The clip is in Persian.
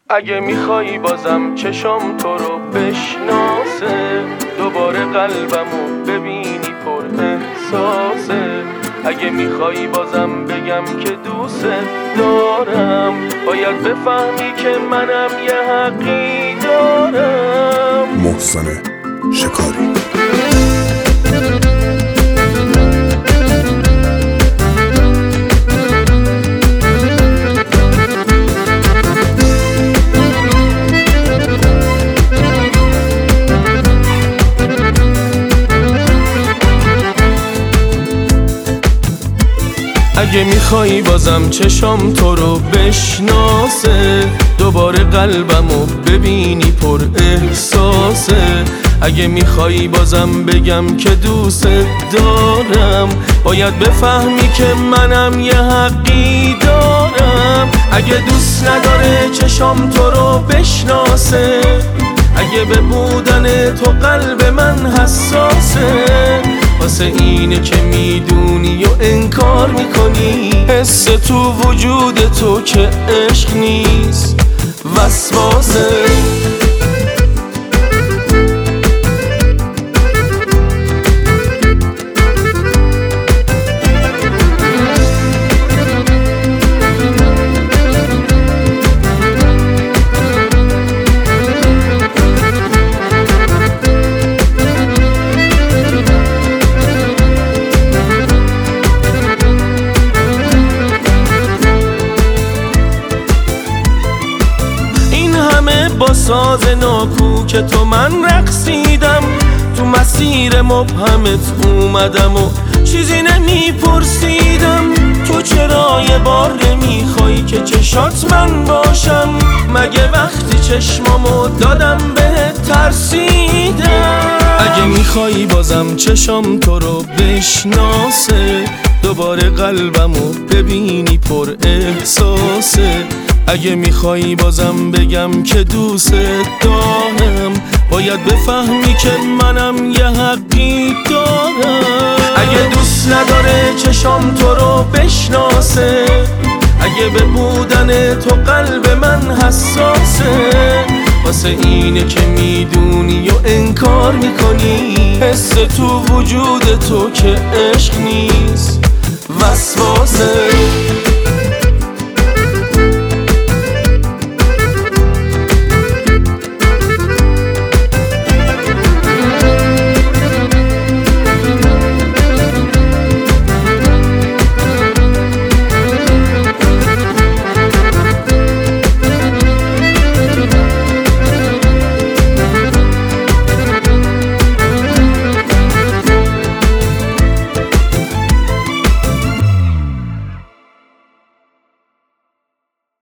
اگه میخوایی بازم چشام تو رو بشناسه، دوباره قلبمو ببینی پر احساسه. اگه میخوایی بازم بگم که دوست دارم، باید بفهمی که منم یه حقی دارم. محسن شکاری. اگه میخوایی بازم چشام تو رو بشناسه، دوباره قلبمو ببینی پر احساسه. اگه میخوایی بازم بگم که دوست دارم، باید بفهمی که منم یه حقی دارم. اگه دوست نداره چشام تو رو بشناسه، اگه به بودن تو قلب من حساسه، واسه اینه که میدونی و انکار میکنی. حس تو وجود تو که عشق نیست، وسواسه. با ساز ناکو که تو من رقصیدم، تو مسیر مبهمت اومدم و چیزی نمیپرسیدم. تو چرا یه بار نمیخوایی که چشات من باشم؟ مگه وقتی چشمامو دادم بهت ترسیدم؟ اگه میخوایی بازم چشام تو رو بشناسه، دوباره قلبمو ببینی پر احساسه. اگه میخوایی بازم بگم که دوست دارم، باید بفهمی که منم یه حقی دارم. اگه دوست نداره چشام تو رو بشناسه، اگه به بودن تو قلب من حساسه، واسه اینه که میدونی و انکار میکنی. حس تو وجود تو که عشق نیست، وسواسه.